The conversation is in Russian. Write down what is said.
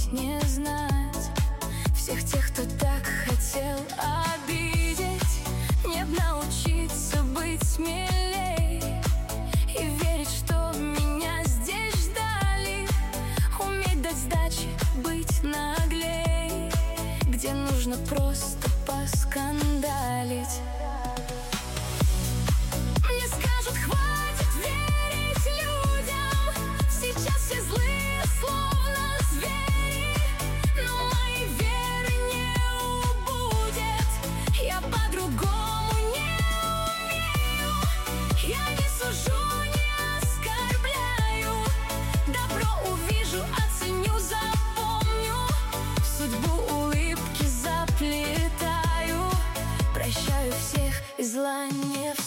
любить, не знать всех тех, кто так хотел обидеть. Мне б научиться быть смелей и верить, что меня здесь ждали. Уметь дать сдачи, быть наглей, где нужно просто поскандалить. Мне скажут, хватит верить людям, сейчас все злые, словно звери. Но моей веры не убудет, я по-другому не умею. Я не сужу, не оскорбляю, добро увижу, оценю, запомню, судьбу улыбки заплетаю, прощаю всех и зла не